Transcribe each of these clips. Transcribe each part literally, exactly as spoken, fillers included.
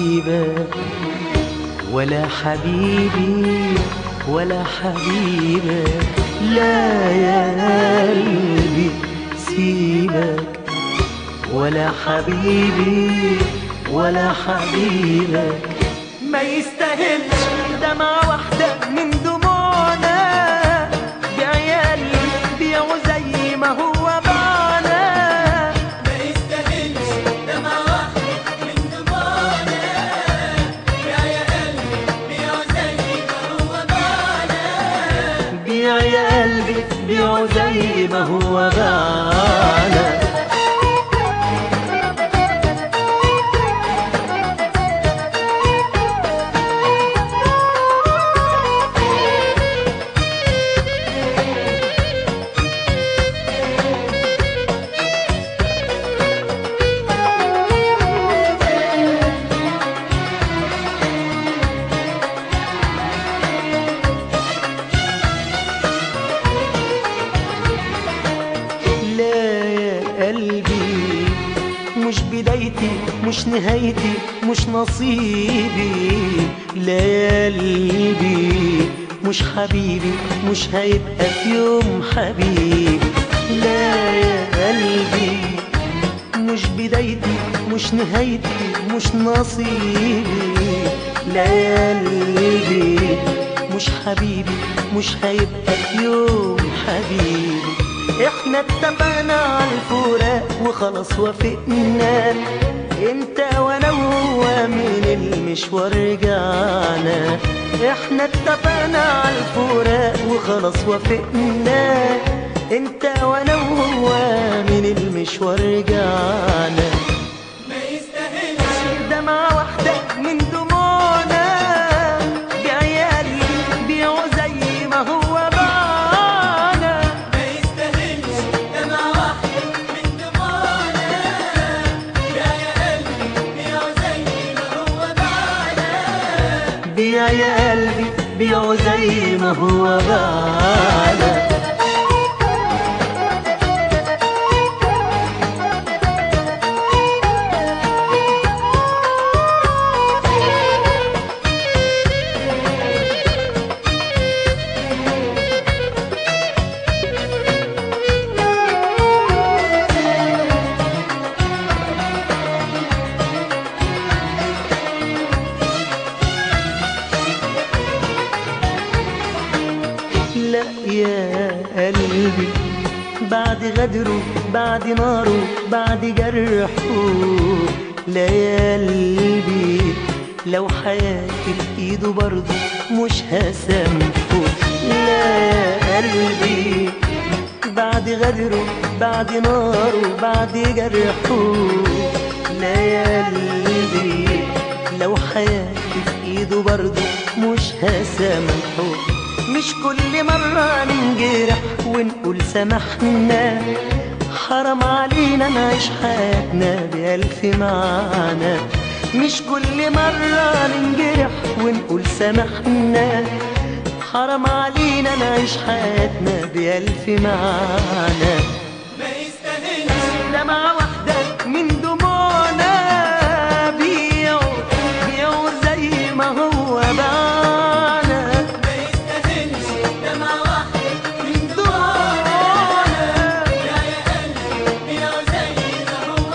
سيبك ولا حبيبي ولا حبيبك، لا يا قلبي سيبك ولا حبيبي ولا حبيبك. ما يستاهلش دمعة واحدة من دموعنا، بعيال بيعوا زي ما هو باعنا. ما يستاهلش دمعة واحدة من دموعنا، بعيال بيعوا زي ما هو باعنا. بيع يا قلبي بيعوا زي ما هو باعنا. قلبي مش بدايتي مش نهايتي مش نصيبي، لا يا قلبي مش حبيبي مش هيبقى في يوم حبيبي. لا يا قلبي مش بدايتي مش نهايتي مش نصيبي، لا يا قلبي مش حبيبي مش هيبقى في يوم حبيبي. احنا اتفقنا على الفراق وخلاص وافقنا، انت وانا وهو من المشوار رجعنا. احنا اتفقنا على الفراق وخلاص وافقنا، انت وانا وهو من المشوار رجعنا. ما يستاهلش دمعة واحدة من دموعنا، بعيال بيعوا زي ما هو باعنا. ما يستاهلش دمعة واحدة من دموعنا، بعيال بيعوا زي ما هو باعنا. بيع يا قلبي بيعوا زي ما هو باعنا. لا يا قلبي بعد غدره بعد ناره بعد جرحه، لا يا قلبي لو حياتي بإيده برضه مش هسامحه. لا يا قلبي بعد غدره بعد ناره بعد جرحه، لا يا قلبي لو حياتي بإيده برضه مش هسامحه. مش كل مرة ننجرح ونقول سامحنا، حرام علينا نعيش حياتنا بألف معنى. مش كل مرة ننجرح ونقول سامحنا، حرام علينا نعيش حياتنا بألف معنى. ما يستاهلش دمعة واحدة من دموعنا، بيعوا بيعوا زي ما هو باعنا. ما يستاهلش دمعة واحدة من دموعنا بعيال بيعوا زي ما هو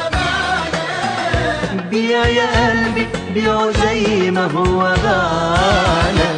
باعنا. بيع يا قلبي بيعوا زي ما هو باعنا.